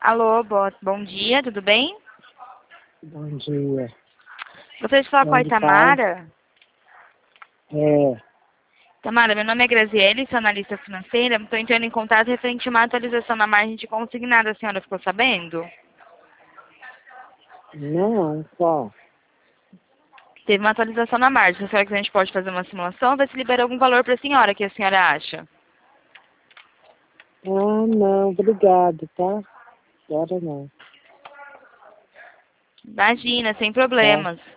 Alô, bom dia, tudo bem? Bom dia. Gostaria de falar com a Onde fala? Itamara. É, Tamara, meu nome é Graziele, sou analista financeira. Estou entrando em contato referente a uma atualização na margem de consignado. A senhora ficou sabendo? não, qual? Teve uma atualização na margem. Se a senhora quiser, a gente pode fazer uma simulação, ver se libera algum valor para a senhora. O que a senhora acha? Ah, não, obrigado, tá? Agora não, Imagina, sem tá? problemas.